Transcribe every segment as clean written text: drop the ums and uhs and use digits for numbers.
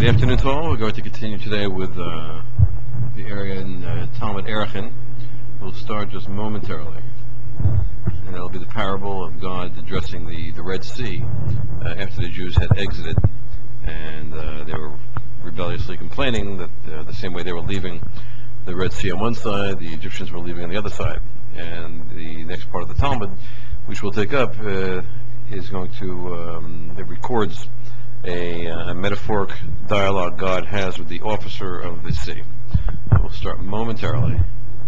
Good afternoon to all. We're going to continue today with the area in Talmud Erechim. We'll start just momentarily. And that'll be the parable of God addressing the Red Sea after the Jews had exited. And they were rebelliously complaining that the same way they were leaving the Red Sea on one side, the Egyptians were leaving on the other side. And the next part of the Talmud, which we'll take up, is going to, it records a metaphoric dialogue God has with the officer of the sea. We'll start momentarily.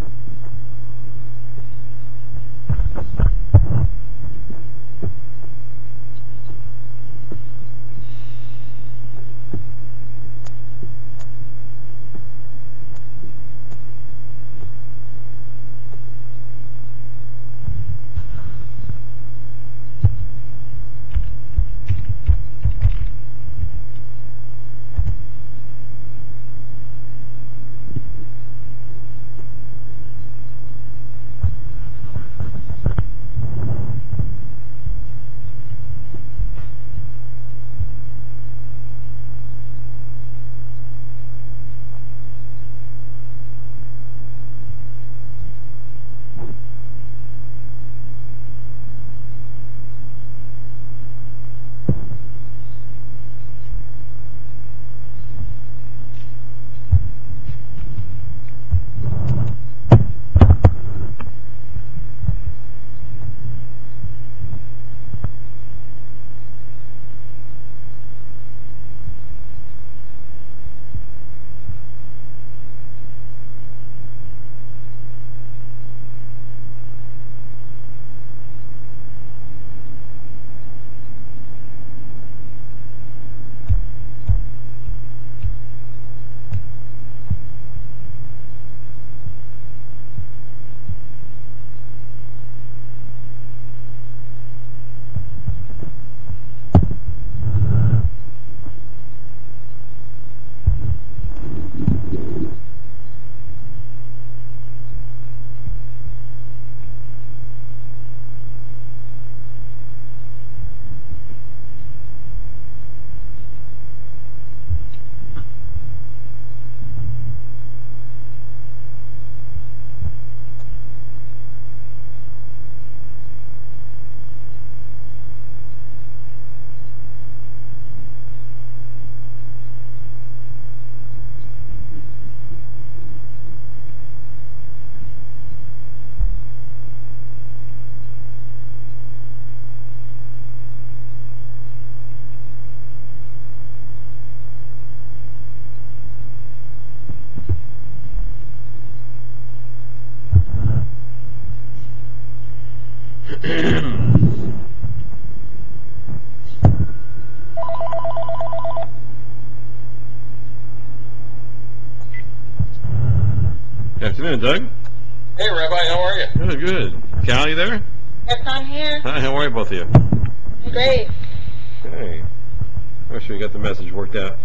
Good afternoon, Doug. Hey, Rabbi, how are you? Good, good. Cal, you there? Yes, I'm here. Hi, how are you, both of you? Great. Okay. I'm sure you got the message worked out.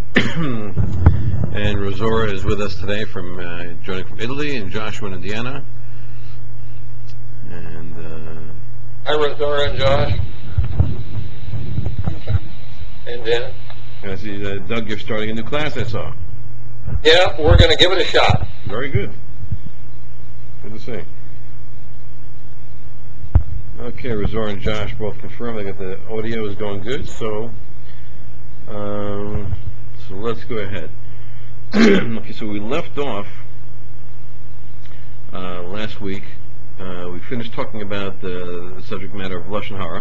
And Rosora is with us today from joining from Italy, and Joshua in Indiana. And Hi, Rosora and Josh. And Dan. I see Doug, you're starting a new class, I saw. Yeah, we're going to give it a shot. Very good. Good to see. Okay, Rosora and Josh both confirmed that the audio is going good, so let's go ahead. Okay, so we left off last week. We finished talking about the subject matter of Lashon Hara,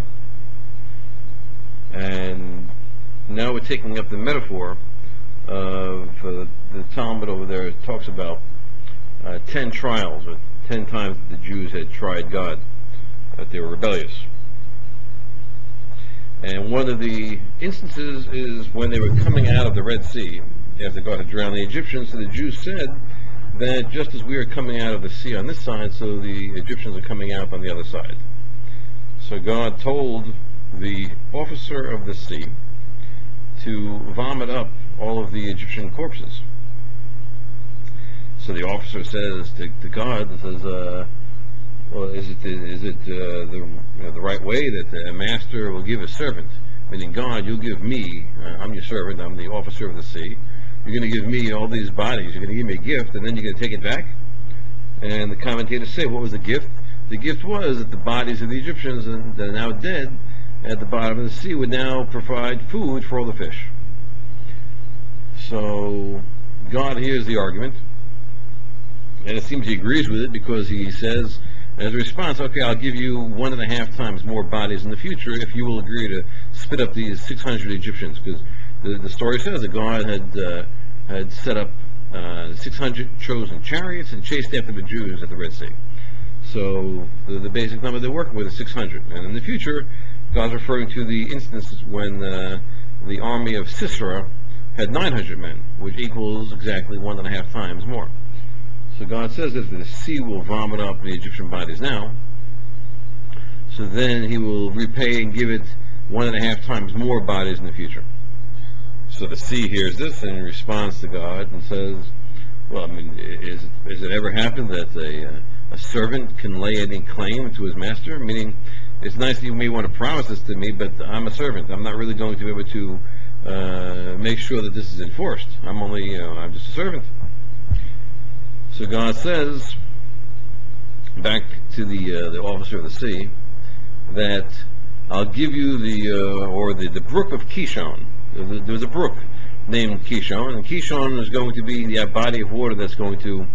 and now we're taking up the metaphor of the Talmud over there. It talks about 10 trials, or 10 times that the Jews had tried God, that they were rebellious. And one of the instances is when they were coming out of the Red Sea, after God had drowned the Egyptians. So the Jews said that just as we are coming out of the sea on this side, so the Egyptians are coming out on the other side. So God told the officer of the sea to vomit up all of the Egyptian corpses. So the officer says to God, says, well, is it the right way that a master will give a servant meaning God, you'll give me, I'm your servant, I'm the officer of the sea, you're going to give me all these bodies, you're going to give me a gift, and then you're going to take it back? And the commentators say, what was the gift? The gift was that the bodies of the Egyptians that are now dead at the bottom of the sea would now provide food for all the fish. So God hears the argument, and it seems he agrees with it, because he says, as a response, okay, I'll give you 1.5 times more bodies in the future if you will agree to spit up these 600 Egyptians, because the story says that God had set up 600 chosen chariots and chased after the Jews at the Red Sea. So the basic number they're working with is 600. And in the future, God's referring to the instances when the army of Sisera had 900 men, which equals exactly 1.5 times more. So God says that the sea will vomit up the Egyptian bodies now, so then he will repay and give it 1.5 times more bodies in the future. So the sea hears this and responds to God and says, well, I mean, has it ever happened that a servant can lay any claim to his master? Meaning, it's nice that you may want to promise this to me, but I'm a servant. I'm not really going to be able to make sure that this is enforced. I'm just a servant. So God says, back to the officer of the sea, that I'll give you the brook of Kishon. There's a brook named Kishon, and Kishon is going to be the body of water that's going to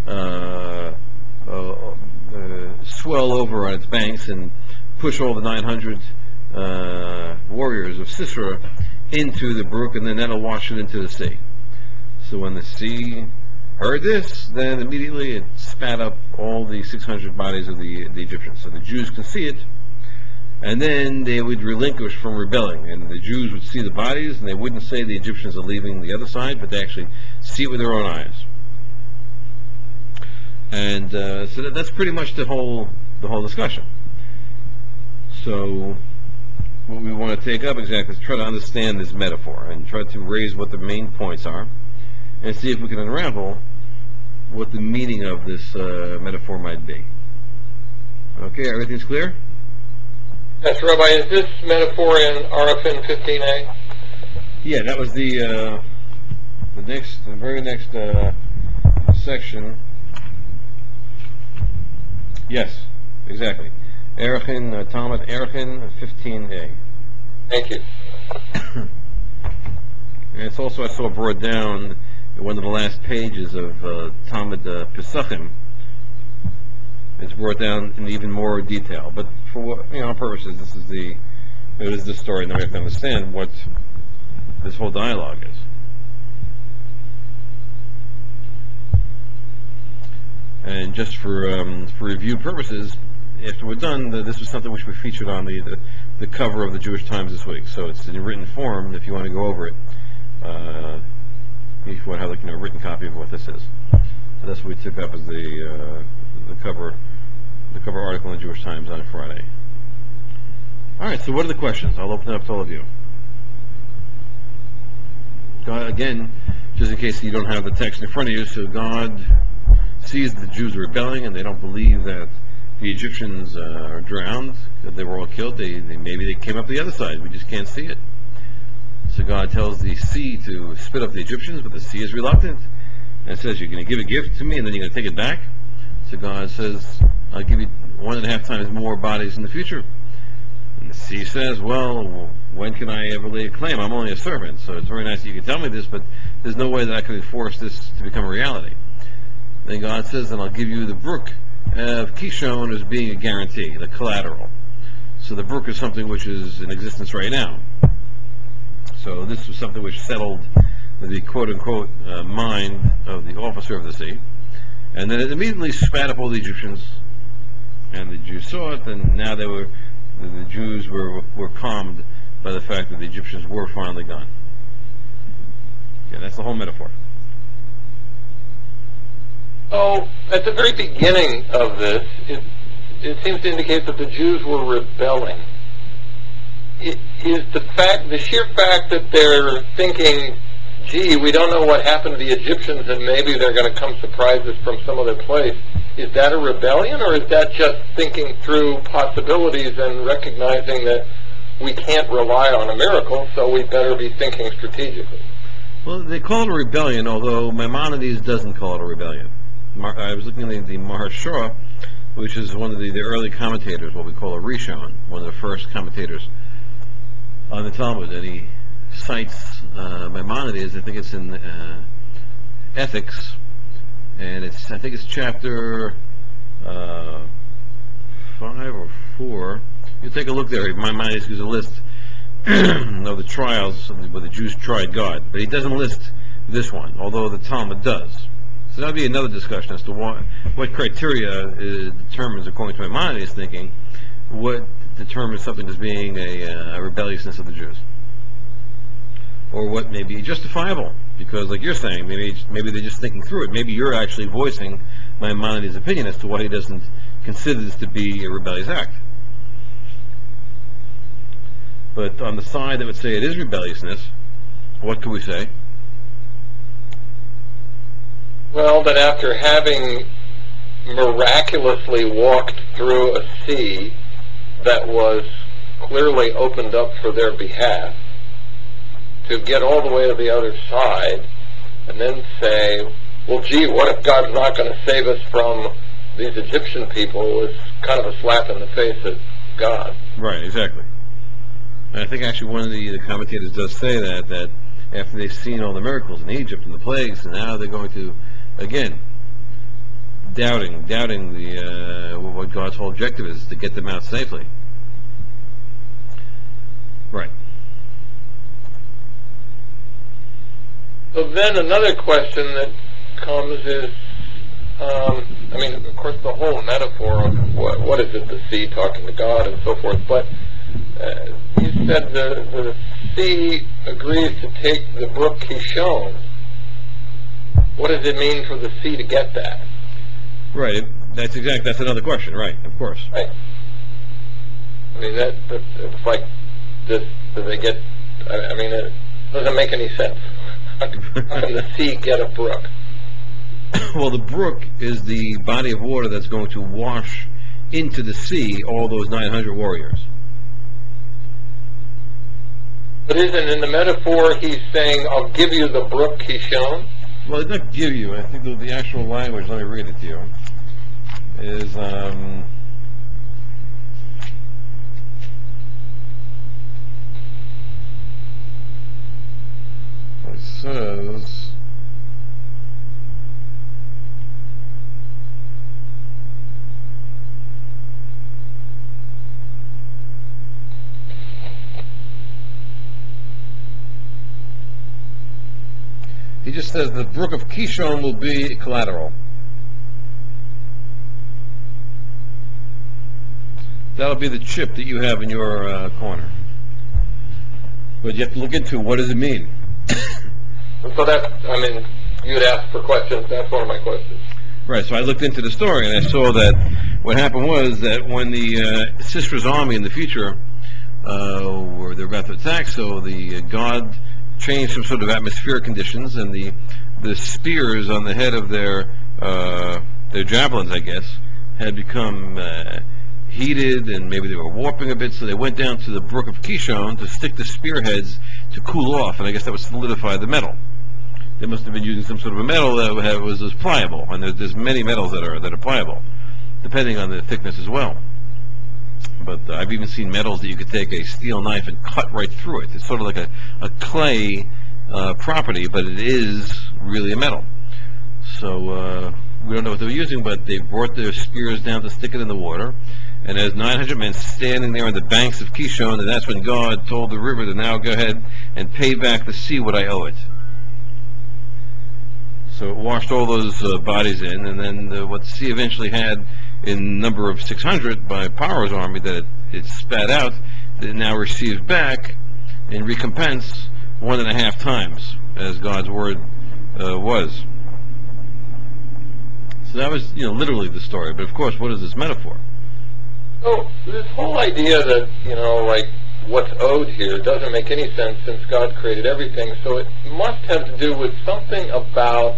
swell over on its banks and push all the 900 warriors of Sisera into the brook, and then that'll wash it into the sea. So when the sea heard this, then immediately it spat up all the 600 bodies of the Egyptians. So the Jews can see it, and then they would relinquish from rebelling, and the Jews would see the bodies, and they wouldn't say the Egyptians are leaving the other side, but they actually see it with their own eyes. And so that's pretty much the whole discussion. So what we want to take up exactly is try to understand this metaphor and try to raise what the main points are, and see if we can unravel what the meaning of this metaphor might be. Okay, everything's clear? Yes, Rabbi, is this metaphor in RFN 15a? Yeah, that was the very next section. Yes, exactly. Erchin, Talmud Erchin 15a. Thank you. And it's also, I saw brought down in one of the last pages of Talmud Pesachim. It's brought down in even more detail. But for purposes, this is the story, and then we have to understand what this whole dialogue is. And just for review purposes, after we're done, this was something which we featured on the cover of the Jewish Times this week. So it's in written form if you want to go over it. If you want to have a written copy of what this is. So that's what we took up as the cover article in the Jewish Times on Friday. All right. So what are the questions? I'll open it up to all of you. God, again, just in case you don't have the text in front of you, so God sees the Jews rebelling and they don't believe that the Egyptians are drowned, that they were all killed. Maybe they came up the other side. We just can't see it. So God tells the sea to spit up the Egyptians, but the sea is reluctant and says, you're going to give a gift to me and then you're going to take it back. So God says, I'll give you 1.5 times more bodies in the future. And the sea says, well, when can I ever lay a claim? I'm only a servant, so it's very nice that you can tell me this, but there's no way that I can enforce this to become a reality. Then God says, and I'll give you the brook of Kishon as being a guarantee, the collateral. So the brook is something which is in existence right now. So this was something which settled the quote-unquote mind of the officer of the sea. And then it immediately spat up all the Egyptians, and the Jews saw it, and now the Jews were calmed by the fact that the Egyptians were finally gone. Okay, that's the whole metaphor. So, at the very beginning of this, it seems to indicate that the Jews were rebelling. Is the sheer fact that they're thinking, gee, we don't know what happened to the Egyptians and maybe they're going to come surprise us from some other place, is that a rebellion, or is that just thinking through possibilities and recognizing that we can't rely on a miracle, so we better be thinking strategically. Well, they call it a rebellion, although Maimonides doesn't call it a rebellion. I was looking at the Maharshara, which is one of the early commentators, what we call a Rishon, one of the first commentators on the Talmud, and he cites Maimonides. I think it's in Ethics, and I think it's chapter 5 or 4. You take a look there. Maimonides gives a list of the trials where the Jews tried God, but he doesn't list this one, although the Talmud does. So that would be another discussion as to what criteria determines, according to Maimonides' thinking, what determines something as being a rebelliousness of the Jews, or what may be justifiable. Because, like you're saying, maybe they're just thinking through it. Maybe you're actually voicing Maimonides' opinion as to why he doesn't consider this to be a rebellious act. But on the side that would say it is rebelliousness, what could we say? Well, that after having miraculously walked through a sea that was clearly opened up for their behalf, to get all the way to the other side and then say, well, gee, what if God's not going to save us from these Egyptian people? Is kind of a slap in the face at God. Right, exactly. And I think actually one of the commentators does say that after they've seen all the miracles in Egypt and the plagues, and now they're going to, again, doubting what God's whole objective is, to get them out safely. Right. So then another question that comes is, of course, the whole metaphor of what is it, the sea talking to God and so forth, but you said the sea agrees to take the brook Kishon. What does it mean for the sea to get that? Right. That's another question. Right. Of course. Right. It's like, do they get? It doesn't make any sense. How can the sea get a brook? Well, the brook is the body of water that's going to wash into the sea all those 900 warriors. But isn't in the metaphor he's saying, I'll give you the brook Kishon? Well, it's not give you. I think the actual language, let me read it to you, is, it says, he just says the brook of Kishon will be collateral. That'll be the chip that you have in your corner. But you have to look into what does it mean. So you'd ask for questions. That's one of my questions. Right, so I looked into the story and I saw that what happened was that when the Sisera's army in the future were they're about to attack, so the god changed some sort of atmospheric conditions, and the spears on the head of their javelins, I guess, had become heated, and maybe they were warping a bit, so they went down to the brook of Kishon to stick the spearheads to cool off, and I guess that would solidify the metal. They must have been using some sort of a metal that was pliable, and there's many metals that are pliable, depending on the thickness as well. But I've even seen metals that you could take a steel knife and cut right through it. It's sort of like a clay property, but it is really a metal. So we don't know what they were using, but they brought their spears down to stick it in the water. And there's 900 men standing there on the banks of Kishon, and that's when God told the river to now go ahead and pay back the sea what I owe it. So it washed all those bodies in, and then what the sea eventually had in number of 600 by Paro's army that it spat out, it now receives back in recompense 1.5 times, as God's word was. So that was, literally the story. But of course, what is this metaphor? So this whole idea that, what's owed here doesn't make any sense since God created everything. So it must have to do with something about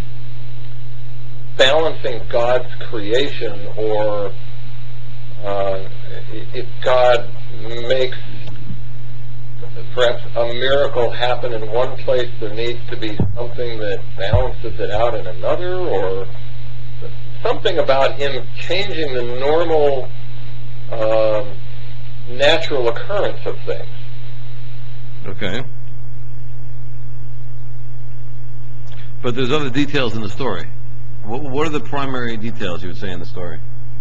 balancing God's creation, or if God makes perhaps a miracle happen in one place, there needs to be something that balances it out in another, or something about him changing the normal natural occurrence of things. Okay. But there's other details in the story. What are the primary details you would say in the story?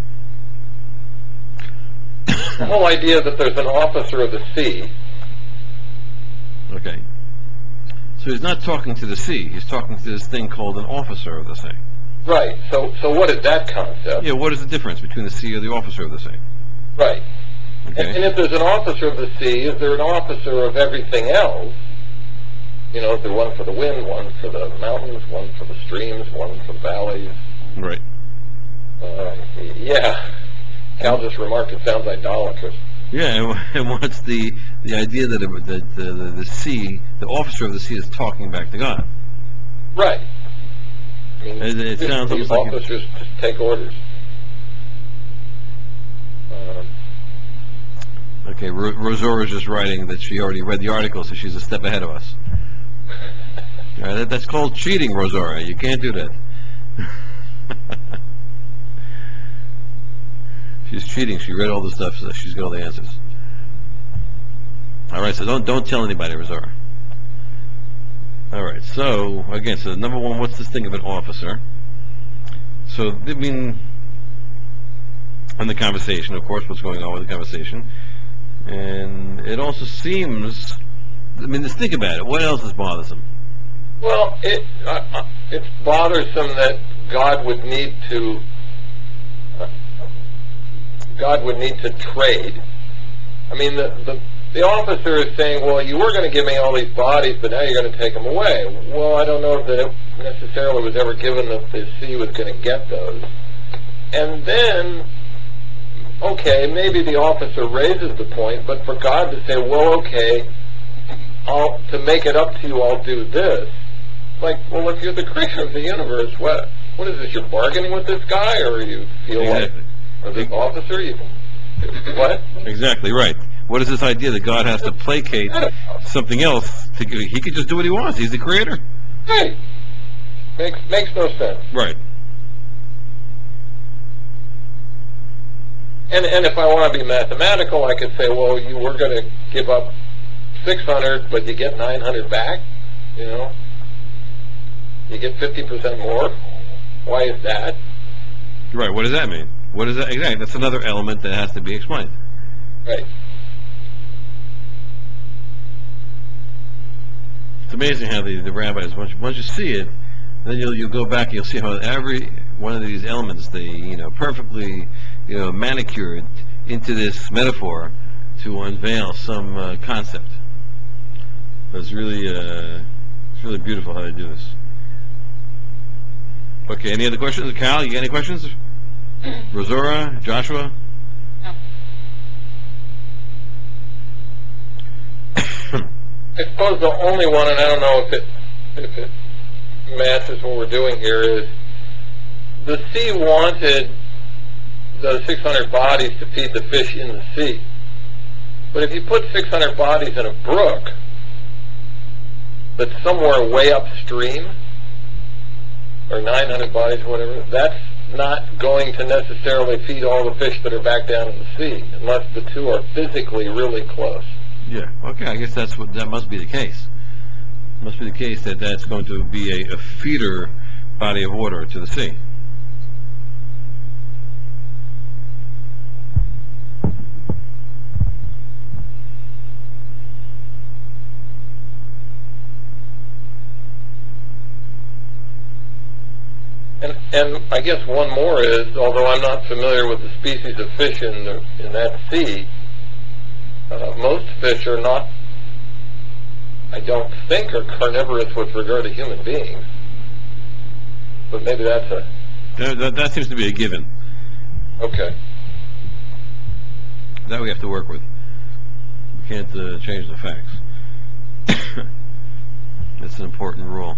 The whole idea that there's an officer of the sea. Okay. So he's not talking to the sea. He's talking to this thing called an officer of the sea. Right. So what is that concept? Yeah, what is the difference between the sea or the officer of the sea? Right. Okay. And if there's an officer of the sea, is there an officer of everything else? You know, is there one for the wind, one for the mountains, one for the streams, one for the valleys? Right. Yeah. Cal just remarked it sounds idolatrous. Yeah, and what's the idea that the sea, the officer of the sea, is talking back to God? Right. I mean, It sounds the almost like officers just take orders. Okay, Rosora is just writing that she already read the article, so she's a step ahead of us. That's called cheating, Rosora. You can't do that. She's cheating. She read all the stuff, so she's got all the answers. All right, so don't tell anybody, Rosora. All right, so again, so number one, what's this thing of an officer? So I mean, in the conversation, of course, what's going on with the conversation, and it also seems. I mean, just think about it. What else is bothersome? Well, it's bothersome that God would need to trade. I mean, the officer is saying, well, you were going to give me all these bodies, but now you're going to take them away. Well, I don't know that it necessarily was ever given that the sea was going to get those. And then, okay, maybe the officer raises the point, but for God to say, well, okay, to make it up to you, I'll do this. Like, well, if you're the creator of the universe, what is this? You're bargaining with this guy, or you feel Exactly. like, or this officer? What? Exactly right. What is this idea that God has to placate something else? He could just do what he wants. He's the creator. Hey, makes no sense. Right. And if I want to be mathematical, I could say, well, you were going to give up 600, but you get 900 back. You know, you get 50% more. Why is that? Right. What does that mean? What is that exactly? That's another element that has to be explained. Right. It's amazing how the rabbis, once you see it, then you'll go back and you'll see how every one of these elements they perfectly manicured into this metaphor to unveil some concept. It's really beautiful how they do this. Okay, any other questions? Cal, you got any questions? Rosora, Joshua? No. I suppose the only one, and I don't know if it matches what we're doing here, is the sea wanted the 600 bodies to feed the fish in the sea. But if you put 600 bodies in a brook that's somewhere way upstream, or 900 bodies or whatever, that's not going to necessarily feed all the fish that are back down in the sea, unless the two are physically really close. Yeah. Okay, I guess that must be the case. It must be the case that that's going to be a feeder body of water to the sea. And I guess one more is, although I'm not familiar with the species of fish in that sea, most fish are not, I don't think, are carnivorous with regard to human beings. But maybe that's That seems to be a given. okay. That we have to work with. We can't change the facts. That's an important rule.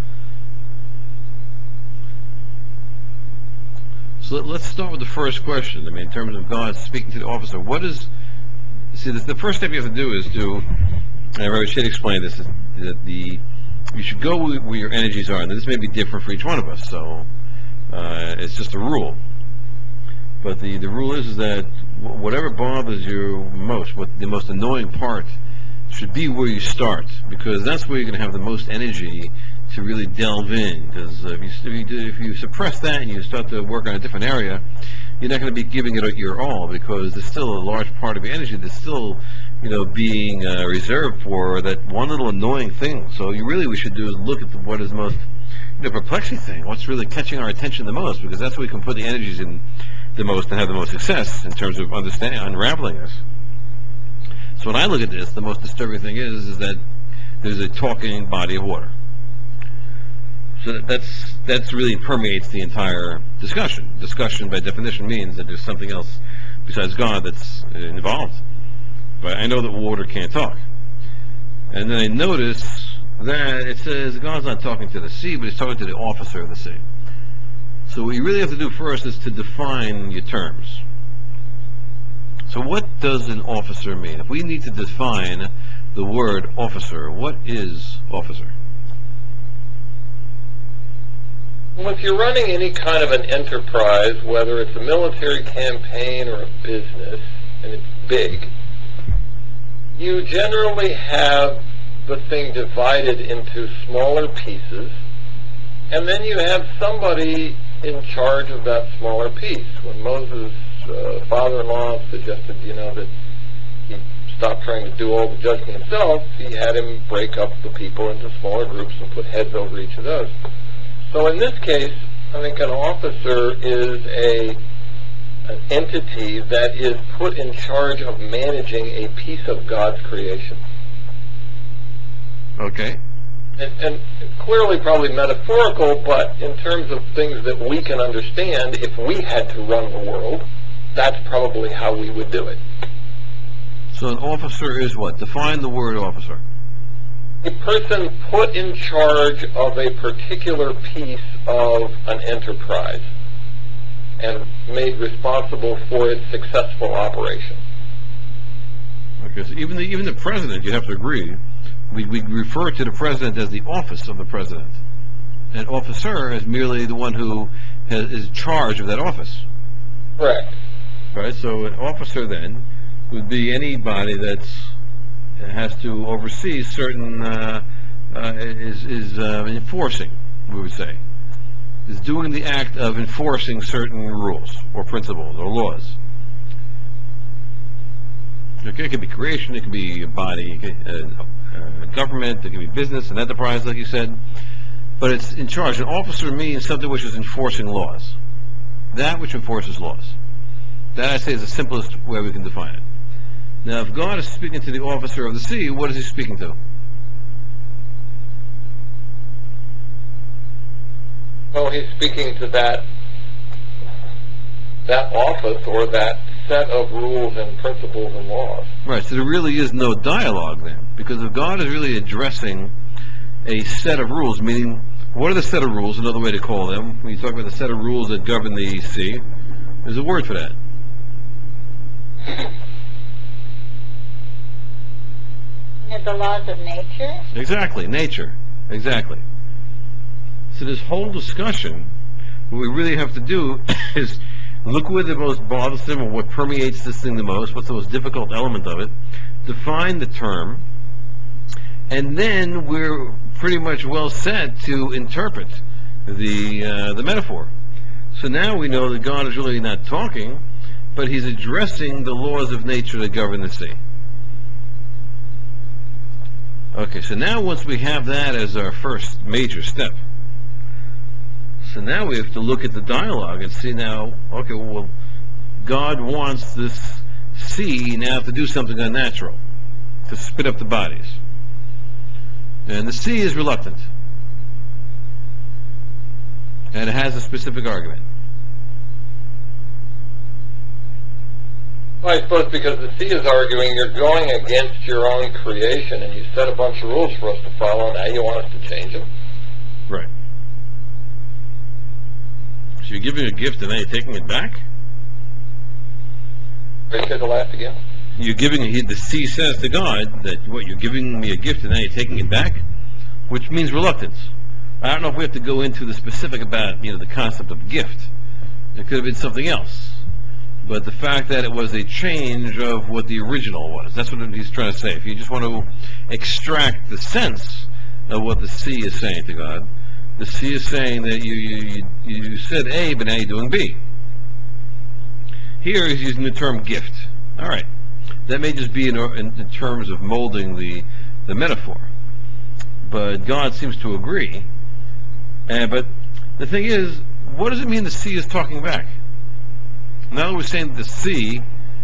So let's start with the first question. I mean, in terms of God speaking to the officer, what is... See, the first step you have to do is to And Rabbi Shade explained this, that you should go where your energies are, and this may be different for each one of us, so it's just a rule. But the rule is that whatever bothers you most, what the most annoying part, should be where you start, because that's where you're going to have the most energy to really delve in. Because if you suppress that and you start to work on a different area, you're not going to be giving it your all, because there's still a large part of your energy that's still, being reserved for that one little annoying thing. So we should do is look at what is most, perplexing thing. What's really catching our attention the most, because that's where we can put the energies in the most and have the most success in terms of unraveling this. So when I look at this, the most disturbing thing is that there's a talking body of water. So that's really permeates the entire discussion. Discussion, by definition, means that there's something else besides God that's involved. But I know that water can't talk. And then I notice that it says God's not talking to the sea, but he's talking to the officer of the sea. So what you really have to do first is to define your terms. So what does an officer mean? If we need to define the word officer, what is officer? Well, if you're running any kind of an enterprise, whether it's a military campaign or a business, and it's big, you generally have the thing divided into smaller pieces, and then you have somebody in charge of that smaller piece. When Moses' father-in-law suggested, that he stop trying to do all the judgment himself, he had him break up the people into smaller groups and put heads over each of those. So in this case, I think an officer is an entity that is put in charge of managing a piece of God's creation. Okay. And clearly probably metaphorical, but in terms of things that we can understand, if we had to run the world, that's probably how we would do it. So an officer is what? Define the word officer. A person put in charge of a particular piece of an enterprise and made responsible for its successful operation. Okay, so even the president, you have to agree, we refer to the president as the office of the president. An officer is merely the one who is in charge of that office. Correct. Right, so an officer then would be anybody that has to oversee certain, is enforcing, we would say. Is doing the act of enforcing certain rules or principles or laws. Okay, it could be creation, it could be a body, government, it could be business, an enterprise, like you said. But it's in charge. An officer means something which is enforcing laws. That which enforces laws. That, I say, is the simplest way we can define it. Now, if God is speaking to the officer of the sea, what is he speaking to? Well, he's speaking to that office or that set of rules and principles and laws. Right, so there really is no dialogue then. Because if God is really addressing a set of rules, meaning, what are the set of rules, another way to call them, when you talk about the set of rules that govern the sea, there's a word for that. The laws of nature? Exactly, nature. Exactly. So this whole discussion, what we really have to do is look where the most bothersome or what permeates this thing the most, what's the most difficult element of it, define the term, and then we're pretty much well set to interpret the metaphor. So now we know that God is really not talking, but he's addressing the laws of nature that govern the sea. Okay, so now once we have that as our first major step, so now we have to look at the dialogue and see now, okay, well, God wants this sea now to do something unnatural, to spit up the bodies. And the sea is reluctant. And it has a specific argument. Well, I suppose because the sea is arguing you're going against your own creation and you set a bunch of rules for us to follow, and now you want us to change them? Right. So you're giving a gift and then you're taking it back? Are you scheduled to last again? the sea says to God that what you're giving me a gift and now you're taking it back, which means reluctance. I don't know if we have to go into the specific about the concept of gift. It could have been something else, but the fact that it was a change of what the original was, that's what he's trying to say. If you just want to extract the sense of what the sea is saying to God, the sea is saying that you said A, but now you're doing B. Here he's using the term gift. All right. That may just be in terms of molding the metaphor. But God seems to agree. But the thing is, what does it mean the sea is talking back? Now that we're saying that the sea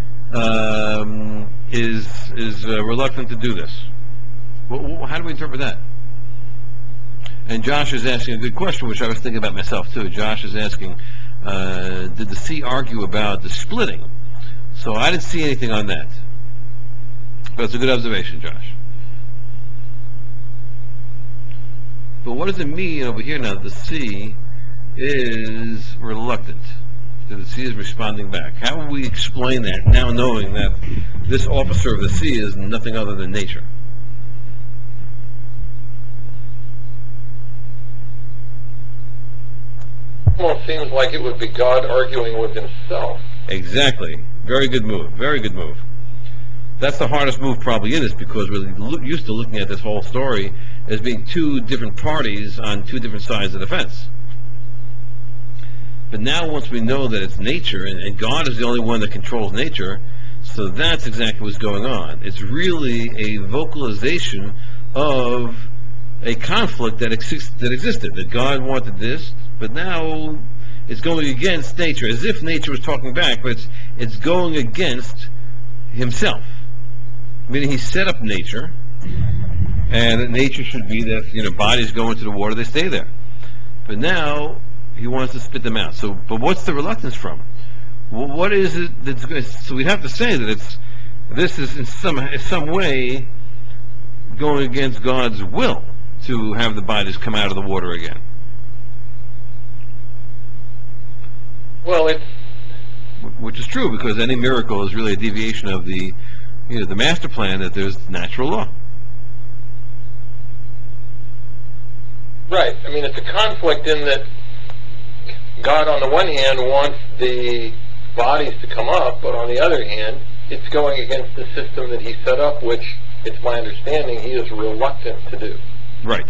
is reluctant to do this. How do we interpret that? And Josh is asking a good question, which I was thinking about myself too. Josh is asking, did the sea argue about the splitting? So I didn't see anything on that. But it's a good observation, Josh. But what does it mean over here now that the sea is reluctant? That the sea is responding back? How will we explain that now knowing that this officer of the sea is nothing other than nature? Almost seems like it would be God arguing with himself. Exactly. Very good move. Very good move. That's the hardest move probably in this, because we're used to looking at this whole story as being two different parties on two different sides of the fence. But now once we know that it's nature, and God is the only one that controls nature, so that's exactly what's going on. It's really a vocalization of a conflict that existed, that God wanted this, but now it's going against nature, as if nature was talking back, but it's going against himself. Meaning he set up nature, and nature should be that bodies go into the water, they stay there. But now he wants to spit them out. So, but what's the reluctance from? Well, what is it that's good? So we'd have to say that this is in some way going against God's will to have the bodies come out of the water again. Well, which is true, because any miracle is really a deviation of the master plan, that there's natural law. Right. I mean, it's a conflict in that God, on the one hand, wants the bodies to come up, but on the other hand, it's going against the system that he set up, which, it's my understanding, he is reluctant to do. Right.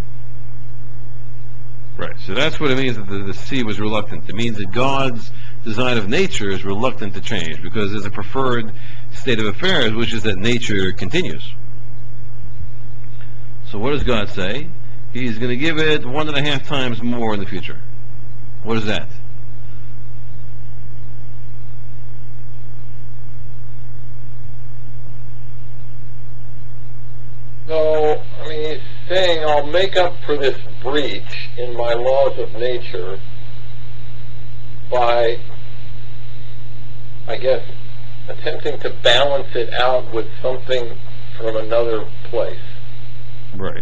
Right. So that's what it means that the sea was reluctant. It means that God's design of nature is reluctant to change, because there's a preferred state of affairs, which is that nature continues. So what does God say? He's going to give it 1.5 times more in the future. What is that? So, I mean, he's saying, I'll make up for this breach in my laws of nature by, I guess, attempting to balance it out with something from another place. Right.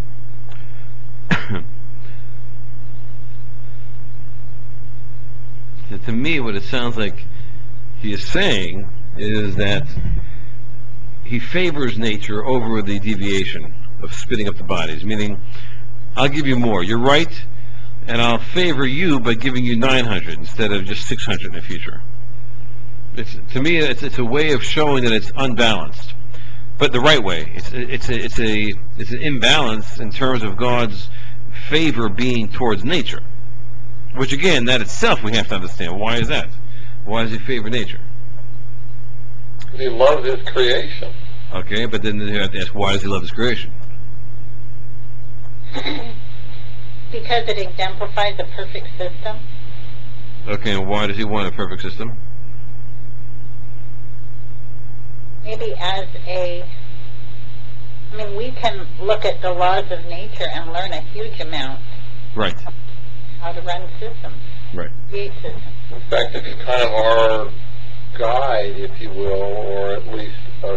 To me, what it sounds like he is saying is that he favors nature over the deviation of spitting up the bodies, meaning, I'll give you more. You're right, and I'll favor you by giving you 900 instead of just 600 in the future. To me, it's a way of showing that it's unbalanced, but the right way. It's an imbalance in terms of God's favor being towards nature, which again, that itself we have to understand. Why is that? Why does he favor nature? He loves his creation. Okay, but then you have to ask, why does he love his creation? Because it exemplifies a perfect system. Okay, and why does he want a perfect system? Maybe we can look at the laws of nature and learn a huge amount. Right. How to run systems. Right. Create systems. In fact, it's kind of our guide, if you will, or at least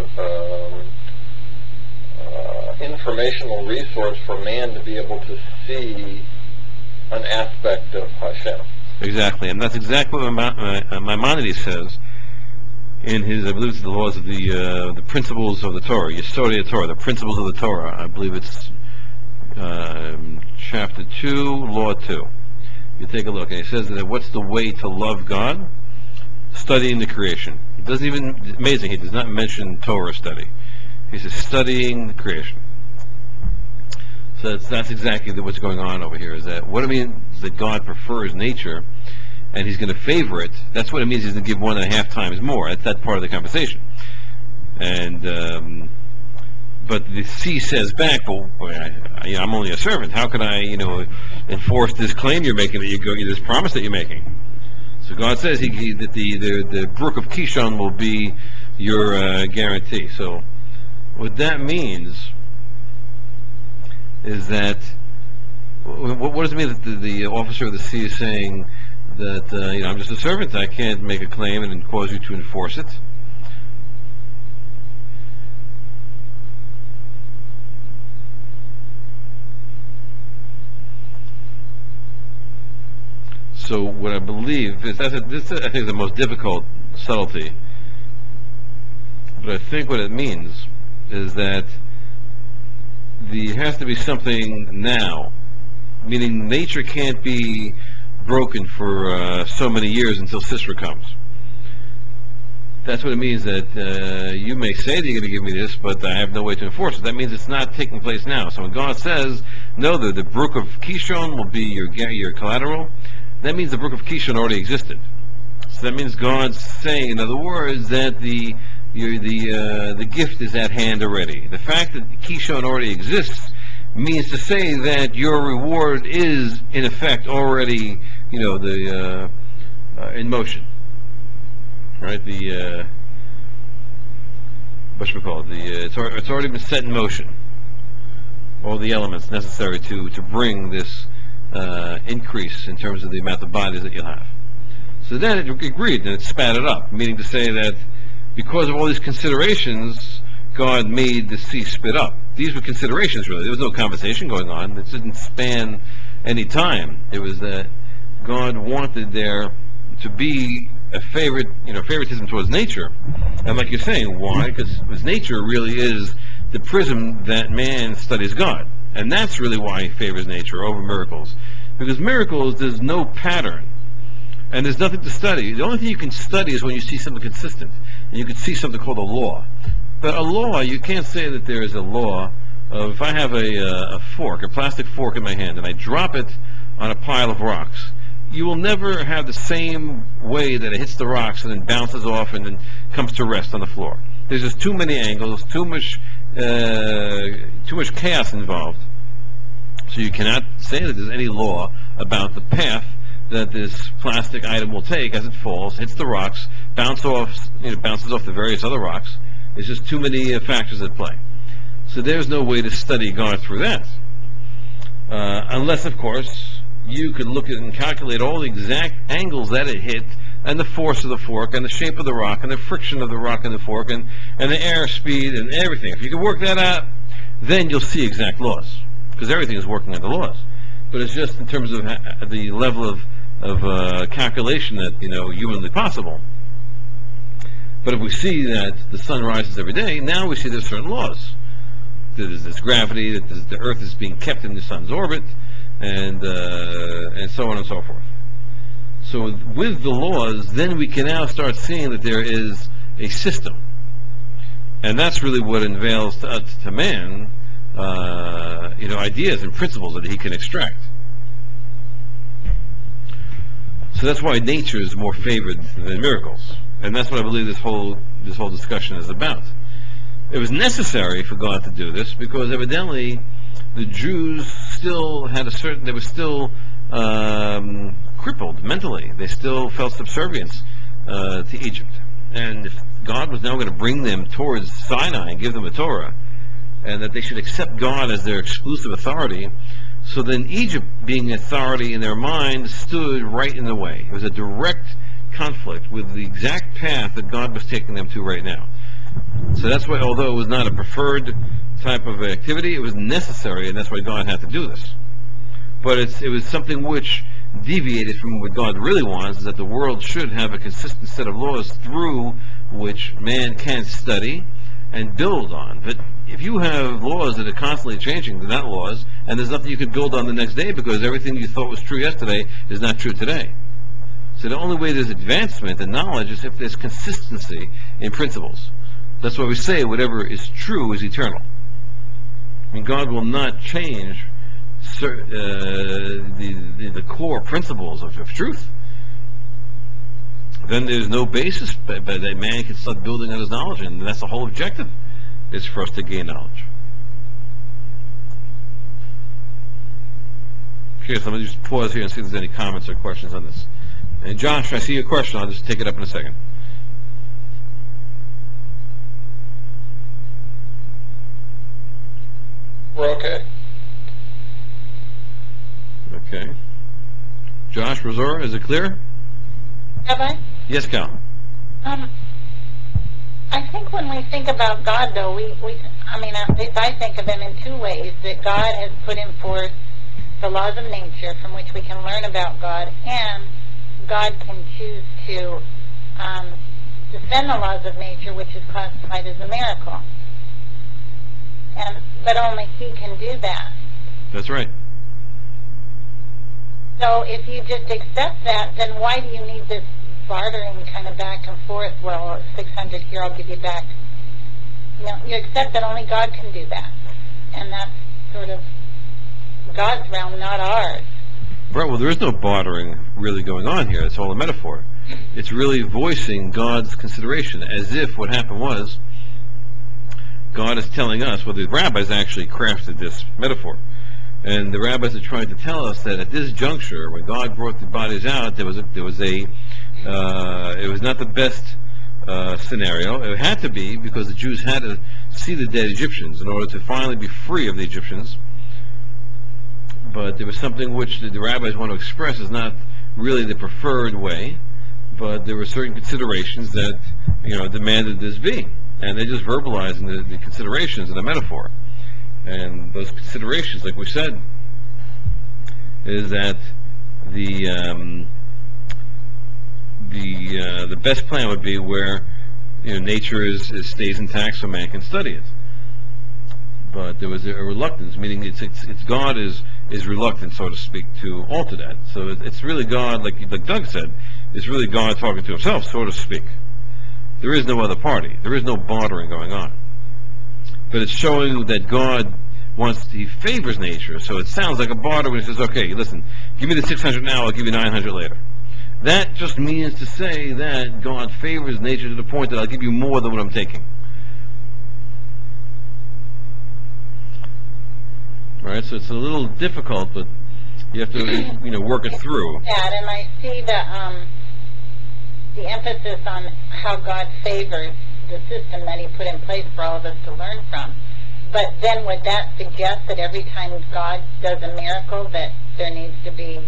informational resource for man to be able to see an aspect of Hashem. Exactly, and that's exactly what Maimonides says. in his, I believe it's the laws of the principles of the Torah, Yesodei Torah, the principles of the Torah. I believe it's chapter 2, law 2. You take a look, and he says that what's the way to love God? Studying the creation. He doesn't even, amazing, he does not mention Torah study. He says studying the creation. So that's exactly what's going on over here, is that what it means that God prefers nature, and he's going to favor it. That's what it means he's going to give 1.5 times more. That's that part of the conversation. And but the sea says back, well, I'm only a servant. How can I, enforce this claim you're making, this promise that you're making? So God says that the brook of Kishon will be your guarantee. So what that means is that, what does it mean that the officer of the sea is saying that, I'm just a servant, I can't make a claim and cause you to enforce it? So what I believe is, this I think is the most difficult subtlety, but I think what it means is that there has to be something now, meaning nature can't be broken for so many years until Sisera comes. That's what it means, that you may say that you're going to give me this, but I have no way to enforce it. That means it's not taking place now. So when God says, no, the brook of Kishon will be your collateral, that means the brook of Kishon already existed. So that means God's saying, in other words, that the gift is at hand already. The fact that Kishon already exists means to say that your reward is, in effect, already, in motion. Right? What should we call it? It's already been set in motion. All the elements necessary to bring this increase in terms of the amount of bodies that you'll have. So then it agreed, and it spat it up, meaning to say that because of all these considerations, God made the sea spit up. These were considerations, really. There was no conversation going on. It didn't span any time. It was that God wanted there to be a favoritism towards nature. And like you're saying, why? Because nature really is the prism that man studies God. And that's really why he favors nature over miracles. Because miracles, there's no pattern. And there's nothing to study. The only thing you can study is when you see something consistent. And you can see something called a law. But a law, you can't say that there is a law of, if I have a plastic fork in my hand, and I drop it on a pile of rocks, you will never have the same way that it hits the rocks and then bounces off and then comes to rest on the floor. There's just too many angles, too much chaos involved. So you cannot say that there's any law about the path that this plastic item will take as it falls, hits the rocks, bounces off the various other rocks. There's just too many factors at play. So there's no way to study God through that. Unless, of course, you could look at and calculate all the exact angles that it hit, and the force of the fork, and the shape of the rock, and the friction of the rock and the fork, and the air speed, and everything. If you can work that out, then you'll see exact laws, because everything is working on the laws. But it's just in terms of the level of calculation that, humanly possible. But if we see that the sun rises every day, now we see there's certain laws. There's this gravity, that the Earth is being kept in the sun's orbit, and so on and so forth. So with the laws, then we can now start seeing that there is a system. And that's really what unveils to man, ideas and principles that he can extract. So that's why nature is more favored than miracles. And that's what I believe this whole discussion is about. It was necessary for God to do this because evidently the Jews still had they were still crippled mentally. They still felt subservience to Egypt. And if God was now going to bring them towards Sinai and give them a Torah, and that they should accept God as their exclusive authority, so then Egypt, being authority in their mind, stood right in the way. It was a direct conflict with the exact path that God was taking them to right now. So that's why, although it was not a preferred type of activity, it was necessary, and that's why God had to do this. But it was something which deviated from what God really wants, is that the world should have a consistent set of laws through which man can study and build on. But if you have laws that are constantly changing, they're not laws, and there's nothing you can build on the next day because everything you thought was true yesterday is not true today. So the only way there's advancement in knowledge is if there's consistency in principles. That's why we say whatever is true is eternal. I mean, God will not change the core principles of truth. Then there's no basis that man can start building on his knowledge, and that's the whole objective, is for us to gain knowledge. Okay, so let me just pause here and see if there's any comments or questions on this. And Josh, I see your question. I'll just take it up in a second. We're okay. Okay. Josh, Razor, is it clear? Have I? Yes, Cal. I think when we think about God, though, at least I think of him in two ways, that God has put in forth the laws of nature from which we can learn about God, and God can choose to suspend the laws of nature, which is classified as a miracle. But only he can do that. That's right. So if you just accept that, then why do you need this bartering kind of back and forth? Well, 600 here, I'll give you back. You accept that only God can do that. And that's sort of God's realm, not ours. Right, well, there is no bartering really going on here. It's all a metaphor. It's really voicing God's consideration, as if what happened was God is telling us, well, the rabbis actually crafted this metaphor. And the rabbis are trying to tell us that at this juncture, when God brought the bodies out, it was not the best scenario. It had to be because the Jews had to see the dead Egyptians in order to finally be free of the Egyptians. But there was something which the rabbis want to express as not really the preferred way, but there were certain considerations that demanded this be, and they just verbalizing the considerations in the metaphor. And those considerations, like we said, is that the best plan would be where nature stays intact so man can study it. But there was a reluctance, meaning it's God is reluctant, so to speak, to alter that. So it's really God, like Doug said, it's really God talking to himself, so to speak. There is no other party. There is no bartering going on. But it's showing that God he favors nature. So it sounds like a barter when he says, okay, listen, give me the 600 now, I'll give you 900 later. That just means to say that God favors nature to the point that I'll give you more than what I'm taking. Right, so it's a little difficult, but you have to, work it through. That, and I see the emphasis on how God favors the system that he put in place for all of us to learn from. But then would that suggest that every time God does a miracle that there needs to be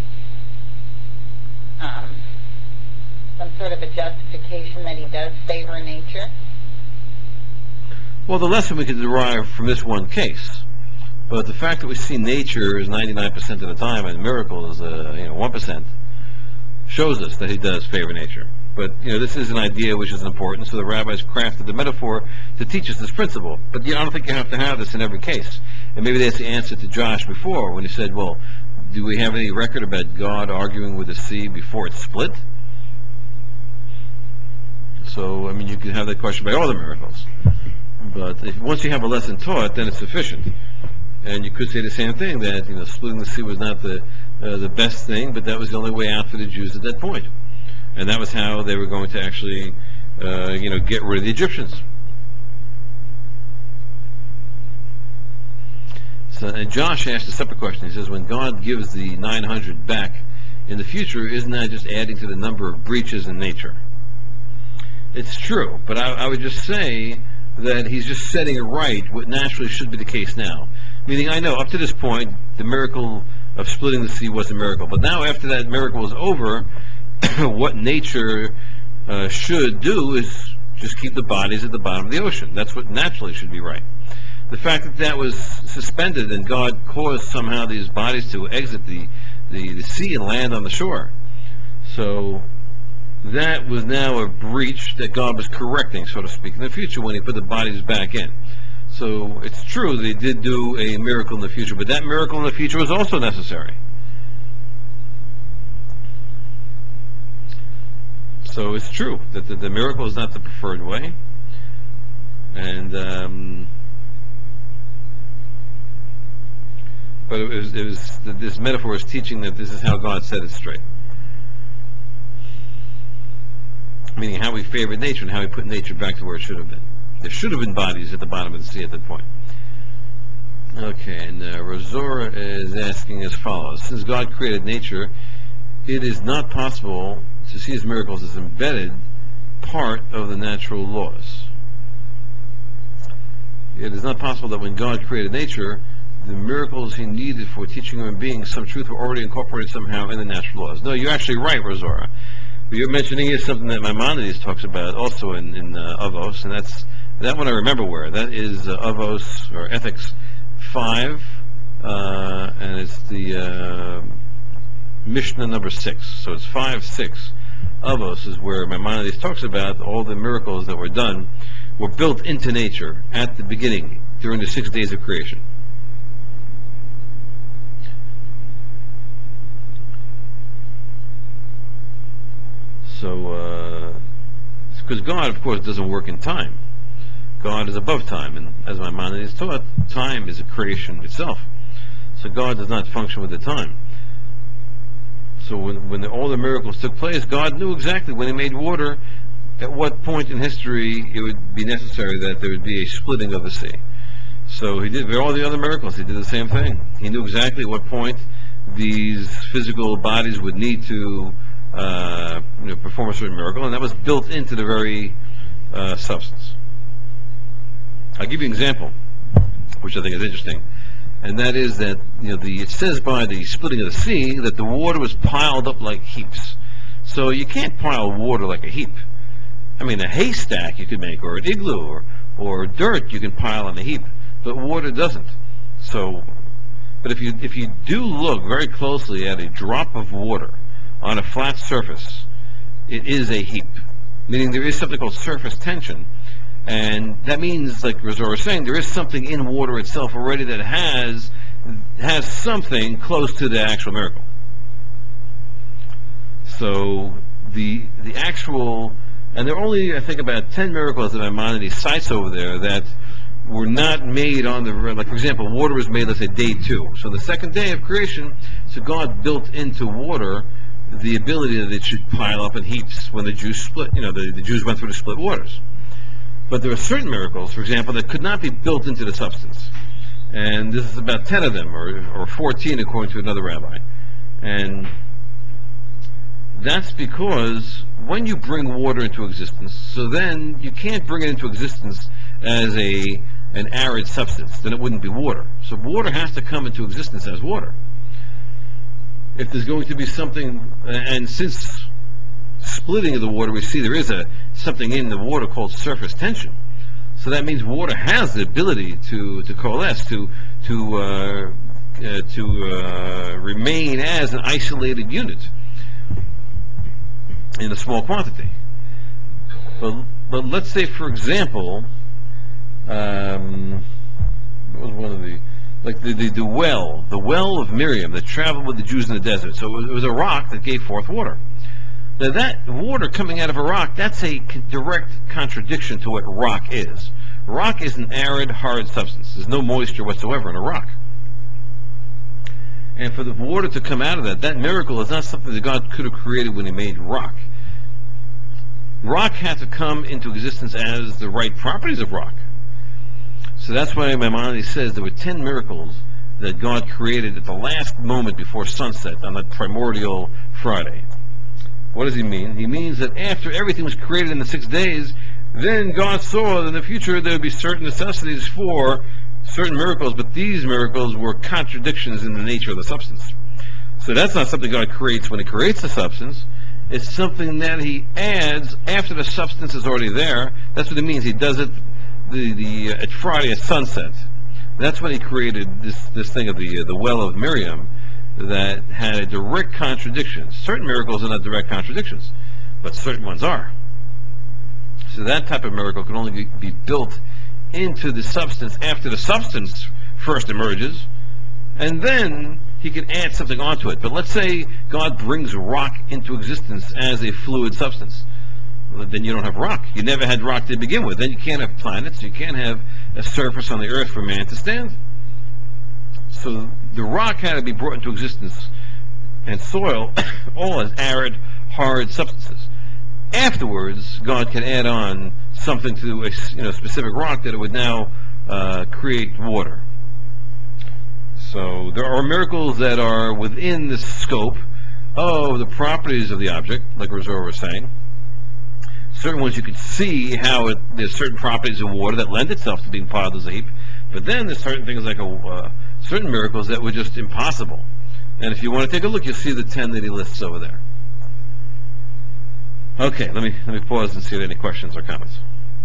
some sort of a justification that he does favor nature? Well, the lesson we could derive from this one case, but the fact that we see nature is 99% of the time and miracles 1%, shows us that he does favor nature. But this is an idea which is important, so the rabbis crafted the metaphor to teach us this principle. But I don't think you have to have this in every case. And maybe that's the answer to Josh before when he said, well, do we have any record about God arguing with the sea before it split? So, you could have that question by all the miracles. But once you have a lesson taught, then it's sufficient. And you could say the same thing, that splitting the sea was not the best thing, but that was the only way out for the Jews at that point. And that was how they were going to actually, get rid of the Egyptians. So, and Josh asked a separate question. He says, when God gives the 900 back in the future, isn't that just adding to the number of breaches in nature? It's true, but I would just say that he's just setting it right, what naturally should be the case now. Meaning, I know, up to this point, the miracle of splitting the sea was a miracle. But now, after that miracle is over, what nature should do is just keep the bodies at the bottom of the ocean. That's what naturally should be right. The fact that that was suspended and God caused somehow these bodies to exit the sea and land on the shore. So that was now a breach that God was correcting, so to speak, in the future when he put the bodies back in. So it's true they did do a miracle in the future, but that miracle in the future was also necessary. So it's true that the miracle is not the preferred way, and but this metaphor is teaching that this is how God set it straight, meaning how he favored nature and how he put nature back to where it should have been. There should have been bodies at the bottom of the sea at that point. Okay, and Rosora is asking as follows: since God created nature, it is not possible to see his miracles as embedded part of the natural laws. It is not possible that when God created nature, the miracles he needed for teaching human beings some truth were already incorporated somehow in the natural laws. No, you're actually right, Rosora. What you're mentioning is something that Maimonides talks about also in Avos, and that one I remember where. That is Avos, or Ethics 5, and it's the Mishnah number 6. So it's 5, 6. Avos is where Maimonides talks about all the miracles that were done were built into nature at the beginning during the 6 days of creation. So, because God, of course, doesn't work in time. God is above time, and as Maimonides taught, time is a creation itself. So God does not function with the time. So when all the miracles took place, God knew exactly when he made water, at what point in history it would be necessary that there would be a splitting of the sea. So he did, with all the other miracles, he did the same thing. He knew exactly at what point these physical bodies would need to perform a certain miracle, and that was built into the very substance. I'll give you an example, which I think is interesting, and that is that it says by the splitting of the sea that the water was piled up like heaps. So you can't pile water like a heap. I mean, a haystack you could make, or an igloo, or dirt you can pile on a heap, but water doesn't. So, but if you do look very closely at a drop of water on a flat surface, it is a heap, meaning there is something called surface tension. And that means, like Rosora was saying, there is something in water itself already that has something close to the actual miracle. So the actual, and there are only, I think, about 10 miracles that Maimonides cites over there that were not made on the, like for example, water was made, let's say, day 2. So the second day of creation, so God built into water the ability that it should pile up in heaps when the Jews split, the Jews went through the split waters. But there are certain miracles, for example, that could not be built into the substance. And this is about 10 of them, or 14 according to another rabbi. And that's because when you bring water into existence, so then you can't bring it into existence as an arid substance. Then it wouldn't be water. So water has to come into existence as water. If there's going to be something, and since splitting of the water, we see there is something in the water called surface tension. So that means water has the ability to coalesce, to remain as an isolated unit in a small quantity. But let's say, for example, what was one of the well of Miriam that traveled with the Jews in the desert. So it was a rock that gave forth water. Now that water coming out of a rock, that's a direct contradiction to what rock is. Rock is an arid, hard substance. There's no moisture whatsoever in a rock. And for the water to come out of that miracle is not something that God could have created when he made rock. Rock had to come into existence as the right properties of rock. So that's why Maimonides says there were 10 miracles that God created at the last moment before sunset on that primordial Friday. What does he mean? He means that after everything was created in the 6 days, then God saw that in the future there would be certain necessities for certain miracles, but these miracles were contradictions in the nature of the substance. So that's not something God creates when he creates the substance. It's something that he adds after the substance is already there. That's what it means. He does it at Friday at sunset. That's when he created this thing of the well of Miriam that had a direct contradiction. Certain miracles are not direct contradictions, but certain ones are. So that type of miracle can only be built into the substance after the substance first emerges, and then he can add something onto it. But let's say God brings rock into existence as a fluid substance. Well, then you don't have rock. You never had rock to begin with. Then you can't have planets. You can't have a surface on the earth for man to stand. So the rock had to be brought into existence, and soil, all as arid, hard substances. Afterwards, God can add on something to a specific rock that it would now create water. So there are miracles that are within the scope of the properties of the object, like Razor was saying. Certain ones you can see how there's certain properties of water that lend itself to being part of the heap, but then there's certain things like certain miracles that were just impossible. And if you want to take a look, you'll see the 10 that he lists over there. Okay, let me pause and see if there are any questions or comments.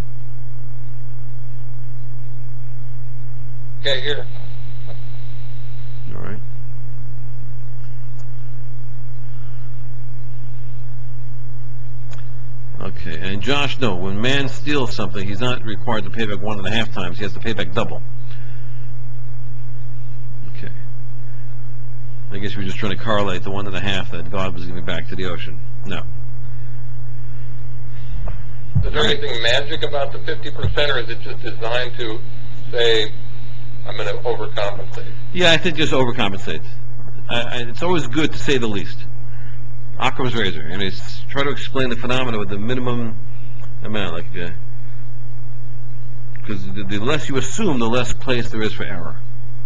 Okay, here. All right. Okay, and Josh, no, when man steals something, he's not required to pay back 1.5 times. He has to pay back double. Okay. I guess we're just trying to correlate the 1.5 that God was giving back to the ocean. No. Is there anything magic about the 50%, or is it just designed to say, I'm going to overcompensate? Yeah, I think just overcompensate. It's always good to say the least. Occam's razor. And it's try to explain the phenomena with the minimum amount. Because the less you assume, the less place there is for error.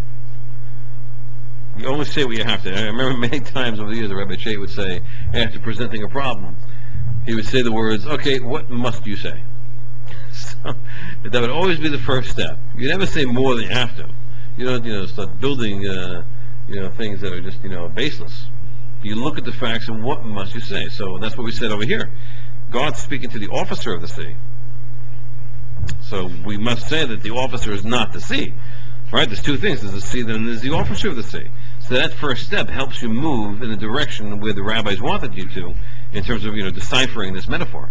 You only say what you have to. I remember many times over the years, the Rabbi Shea would say, after presenting a problem, he would say the words, okay, what must you say? So that would always be the first step. You never say more than you have to. You don't, start building, things that are just, baseless. You look at the facts and what must you say? So that's what we said over here. God's speaking to the officer of the sea. So we must say that the officer is not the sea. Right? There's two things. There's the sea, then there's the officer of the sea. So that first step helps you move in the direction where the rabbis wanted you to, in terms of, deciphering this metaphor.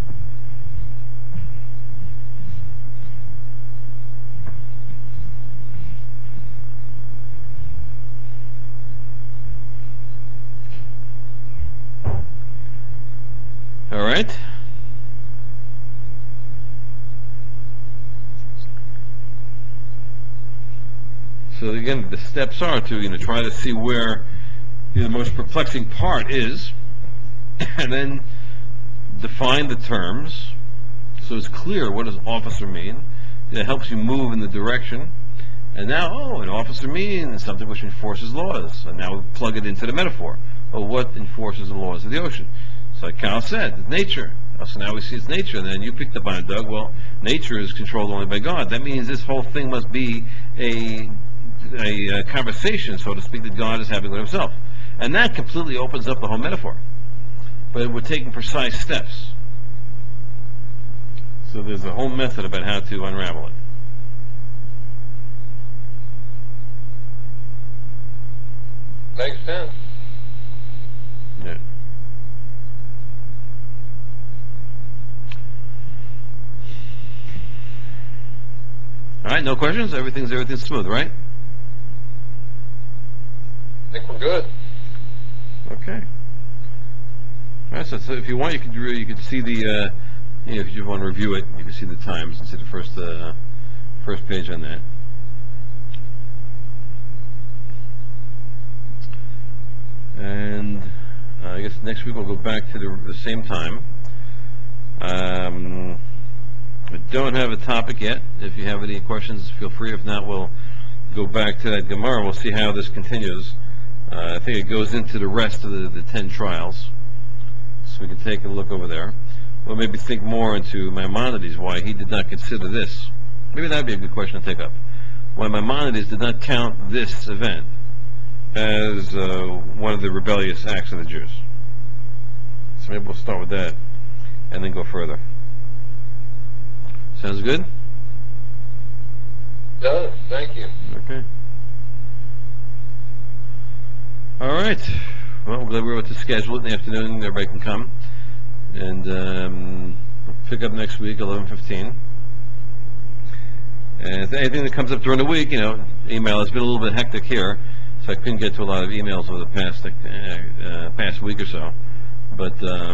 All right. So again, the steps are to try to see where the most perplexing part is, and then define the terms so it's clear what does officer mean. It helps you move in the direction. And now, an officer means something which enforces laws. And now we plug it into the metaphor. Well, what enforces the laws of the ocean? So like Kyle said, it's nature. So now we see it's nature. And then you picked up on it, Doug. Well, nature is controlled only by God. That means this whole thing must be a conversation, so to speak, that God is having with himself. And that completely opens up the whole metaphor. But we're taking precise steps. So there's a whole method about how to unravel it. Makes sense. Yeah. All right, no questions? Everything's smooth, right? I think we're good. Okay. All right, so if you want, you could see the, if you want to review it, you can see the times and see the first page on that. And I guess next week we'll go back to the same time. We don't have a topic yet. If you have any questions, feel free. If not, we'll go back to that Gemara. We'll see how this continues. I think it goes into the rest of the 10 trials. So we can take a look over there. We'll maybe think more into Maimonides, why he did not consider this. Maybe that would be a good question to take up. Why Maimonides did not count this event as one of the rebellious acts of the Jews. So maybe we'll start with that and then go further. Sounds good? It does. Thank you. Okay. All right. Well, I'm glad we were able to schedule it in the afternoon. Everybody can come. And we'll pick up next week, 11:15. And if anything that comes up during the week, email. It's been a little bit hectic here, so I couldn't get to a lot of emails over the past week or so. But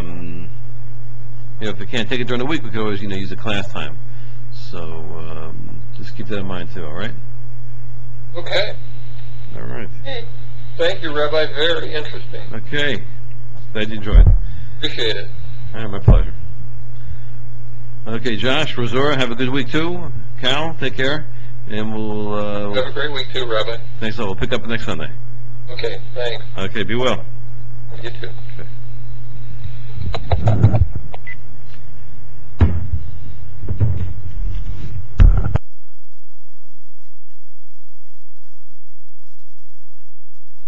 if we can't take it during the week, we can always use the class time. So just keep that in mind too. All right. Okay. All right. Hey. Thank you, Rabbi. Very interesting. Okay. Glad you enjoyed. Appreciate it. All right, my pleasure. Okay, Josh, Rosora, have a good week too. Cal, take care, and Have a great week too, Rabbi. thanks a lot. We'll pick up next Sunday. Okay, thanks. Okay, be well. You too. Okay.